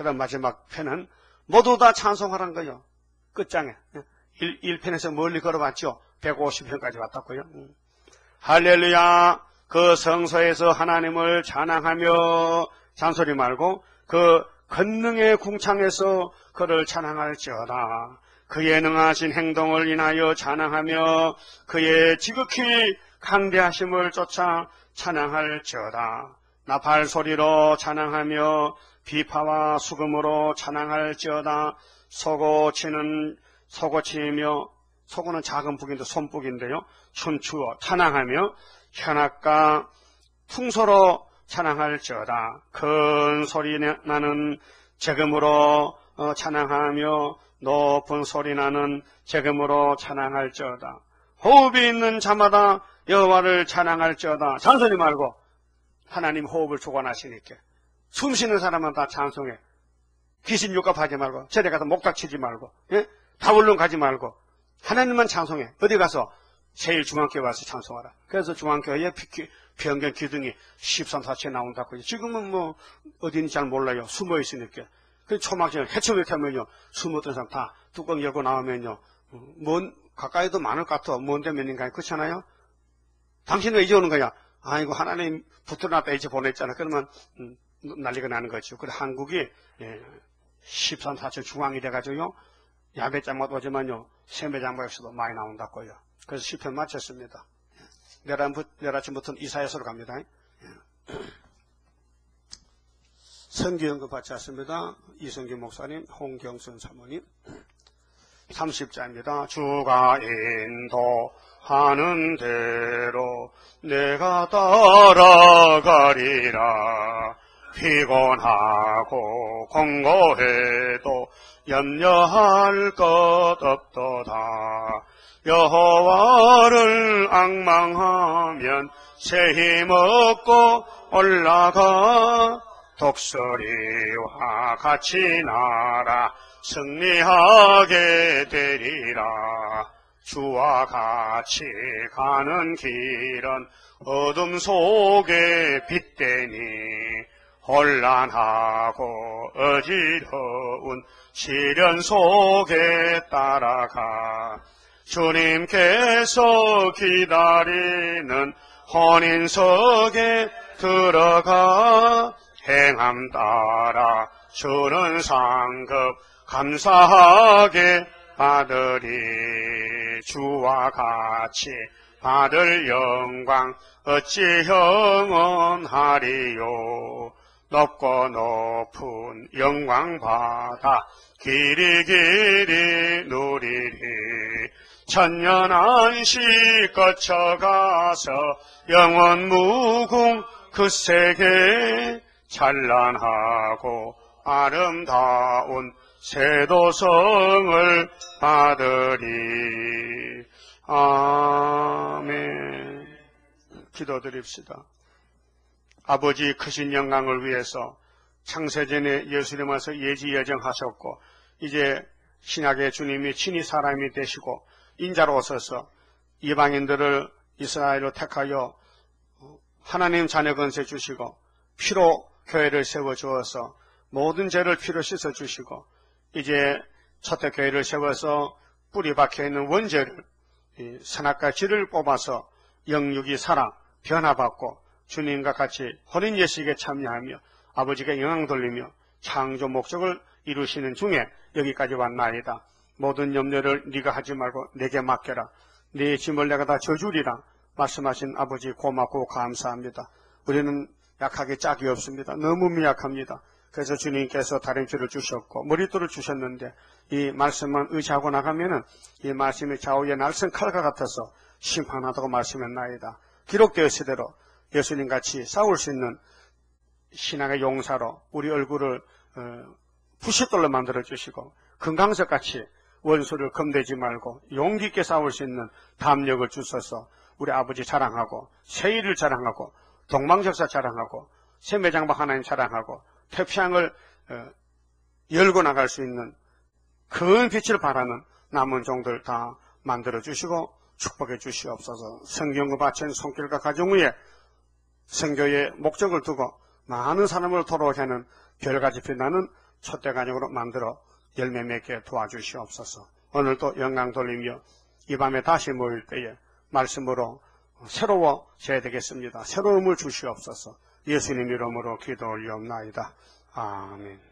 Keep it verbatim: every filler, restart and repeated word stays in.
그다음 마지막 편은 모두 다 찬송하라는 거예요. 끝장에. 일 편에서 멀리 걸어봤죠. 백오십 편까지 왔다고요. 할렐루야. 그 성소에서 하나님을 찬양하며 잔소리 말고 그 권능의 궁창에서 그를 찬양할지어다. 그의 능하신 행동을 인하여 찬양하며 그의 지극히 강대하심을 쫓아 찬양할지어다. 나팔 소리로 찬양하며 비파와 수금으로 찬양할지어다. 소고 치는 소고 치며 소고는 작은 북인데 손북인데요. 춤추어 찬양하며 현악과 풍소로 찬양할지어다. 큰 소리 나는 재금으로 찬양하며 높은 소리 나는 재금으로 찬양할지어다. 호흡이 있는 자마다 여호와를 찬양할지어다. 잔소리 말고 하나님 호흡을 주관하시니까 숨 쉬는 사람은 다 찬송해. 귀신 육갑하지 말고 절에 가서 목닥치지 말고 예? 다울릉 가지 말고 하나님만 찬송해. 어디 가서 제일 중앙교회 와서 찬송하라. 그래서 중앙교회에 변경 기둥이 십삼, 사체 나온다고. 지금은 뭐 어디인지 잘 몰라요. 숨어 있으니까. 그 초막지에 해초이렇게 하면요. 숨었던 사람 다 뚜껑 열고 나오면요. 먼, 가까이도 많을 것 같아. 먼데 몇 년간 그렇잖아요. 당신 왜 이제 오는 거야? 아이고 하나님 붙들어놨다 이제 보냈잖아. 그러면 음, 난리가 나는 거죠. 그래 한국이 예, 십삼, 사체 중앙이 돼가지고요. 야배장막 오지만요. 세배장막에서도 많이 나온다고요. 그래서 십 편 마쳤습니다. 내일, 내일 아침부터는 이사야서로 갑니다. 선교연구 받지 않습니다. 이성규 목사님, 홍경선 사모님. 삼십 자입니다. 주가 인도하는 대로 내가 따라가리라. 피곤하고 공고해도 염려할 것 없도다. 여호와를 앙망하면 새 힘 얻고 올라가. 독수리와 같이 날아 승리하게 되리라. 주와 같이 가는 길은 어둠 속에 빛되니 혼란하고 어지러운 시련 속에 따라가. 주님께서 기다리는 혼인석에 들어가. 행함 따라 주는 상급 감사하게 받으리. 주와 같이 받을 영광 어찌 영원하리요. 높고 높은 영광 받아 길이 길이 누리리. 천년 안식 거쳐가서 영원 무궁 그 세계 찬란하고 아름다운 세도성을 받으리. 아멘. 기도드립시다. 아버지 크신 영광을 위해서 창세전에 예수님 와서 예지예정하셨고 이제 신약의 주님이 친히 사람이 되시고 인자로 오셔서 이방인들을 이스라엘로 택하여 하나님 자녀 건세 주시고 피로 교회를 세워주어서 모든 죄를 피로 씻어주시고 이제 첫째 교회를 세워서 뿌리 박혀있는 원죄를 선악과 질을 뽑아서 영육이 살아 변화받고 주님과 같이 혼인예식에 참여하며 아버지께 영광 돌리며 창조 목적을 이루시는 중에 여기까지 왔나이다. 모든 염려를 네가 하지 말고 내게 맡겨라. 네 짐을 내가 다 져주리라 말씀하신 아버지 고맙고 감사합니다. 우리는 약하게 짝이 없습니다. 너무 미약합니다. 그래서 주님께서 다림줄을 주셨고 머릿돌을 주셨는데 이 말씀만 의지하고 나가면은 이 말씀이 좌우의 날선 칼과 같아서 심판하다고 말씀했나이다. 기록되었으대로 예수님같이 싸울 수 있는 신앙의 용사로 우리 얼굴을 어, 부싯돌로 만들어주시고 금강석같이 원수를 검대지 말고 용기 있게 싸울 수 있는 담력을 주셔서 우리 아버지 자랑하고 세일을 자랑하고 동방적사 자랑하고 세매장박 하나님 자랑하고 태평양을 어, 열고 나갈 수 있는 큰 빛을 바라는 남은 종들 다 만들어주시고 축복해 주시옵소서. 성경과 바친 손길과 가정 위에 성교의 목적을 두고 많은 사람을 돌아오게 하는 별같이 빛나는 촛대 가정으로 만들어 열매 맺게 도와주시옵소서. 오늘도 영광 돌리며 이 밤에 다시 모일 때에 말씀으로 새로워져야 되겠습니다. 새로움을 주시옵소서. 예수님 이름으로 기도 올리옵나이다. 아멘.